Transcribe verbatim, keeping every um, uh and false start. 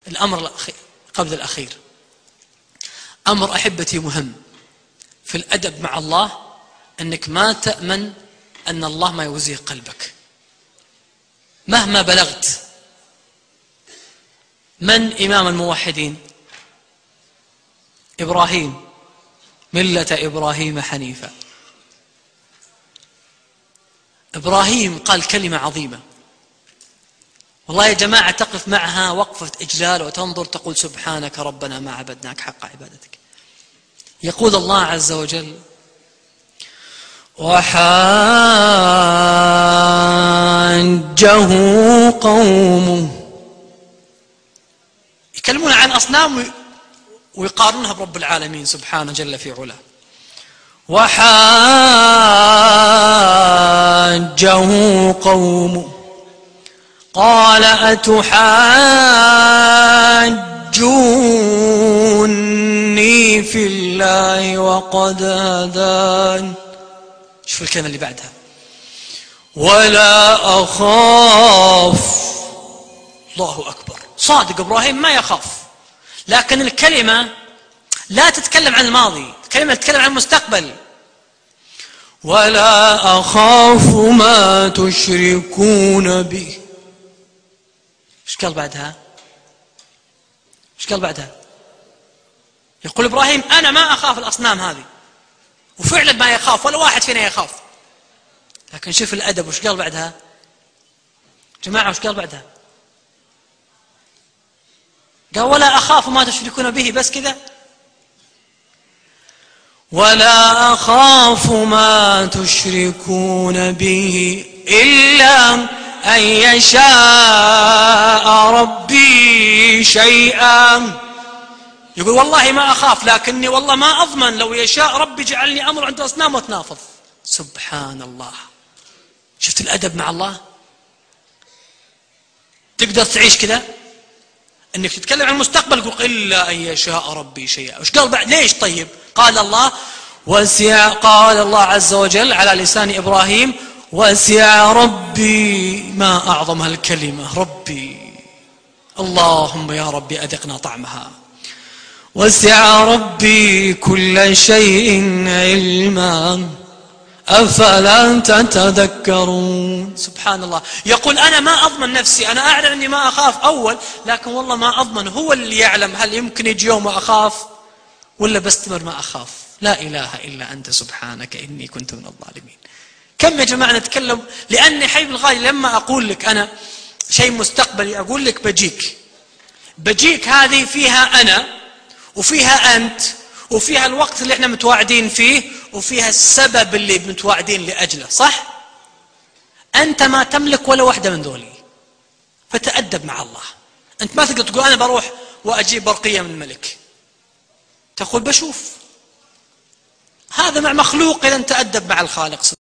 الأمر قبل الأخير أمر أحبتي مهم في الأدب مع الله، أنك ما تأمن أن الله ما يوزيه قلبك مهما بلغت. من إمام الموحدين؟ إبراهيم، ملة إبراهيم حنيفا. إبراهيم قال كلمة عظيمة والله يا جماعة تقف معها وقفة إجلال وتنظر تقول سبحانك ربنا ما عبدناك حق عبادتك. يقول الله عز وجل: وحاجه قومه. يكلمون عن أصنام ويقارنها برب العالمين سبحانه جل في علاه. وحاجه قومه قال أتحاجوني في الله وقد هدان. شوف الكلمة اللي بعدها: ولا أخاف. الله أكبر، صادق إبراهيم ما يخاف، لكن الكلمة لا تتكلم عن الماضي، الكلمة تتكلم عن المستقبل. ولا أخاف ما تشركون به. ايش قال بعدها؟ ايش قال بعدها؟ يقول إبراهيم أنا ما أخاف الأصنام هذه، وفعلا ما يخاف ولا واحد فينا يخاف. لكن شوف الأدب وش قال بعدها جماعة، وش قال بعدها؟ قال ولا أخاف ما تشركون به، بس كذا. ولا أخاف ما تشركون به إلا أن يشاء ربي شيئا. يقول والله ما أخاف، لكني والله ما أضمن لو يشاء ربي جعلني أمر عند أصنام وتنافض. سبحان الله. شفت الأدب مع الله؟ تقدر تعيش كذا أنك تتكلم عن المستقبل تقول إلا أن يشاء ربي شيئا. وش قال بعد؟ ليش طيب؟ قال الله وسع، قال الله عز وجل على لسان إبراهيم: وسع ربي. ما أعظم هالكلمة، ربي. اللهم يا ربي أذقنا طعمها. وسع ربي كل شيء علما أفلا تتذكرون. سبحان الله. يقول أنا ما أضمن نفسي، أنا أعلم أني ما أخاف أول، لكن والله ما أضمن، هو اللي يعلم هل يمكن يجي يوم أخاف ولا بستمر ما أخاف. لا إله إلا أنت سبحانك إني كنت من الظالمين. كم يا جماعة نتكلم، لأني حبيب الغالي لما أقول لك أنا شيء مستقبلي أقول لك بجيك بجيك هذه فيها أنا وفيها أنت وفيها الوقت اللي احنا متواعدين فيه وفيها السبب اللي متواعدين لأجله، صح؟ أنت ما تملك ولا واحدة من ذولي، فتأدب مع الله. أنت ما تقدر تقول أنا بروح وأجيب برقية من الملك، تقول بشوف. هذا مع مخلوق إذا تأدب مع الخالق.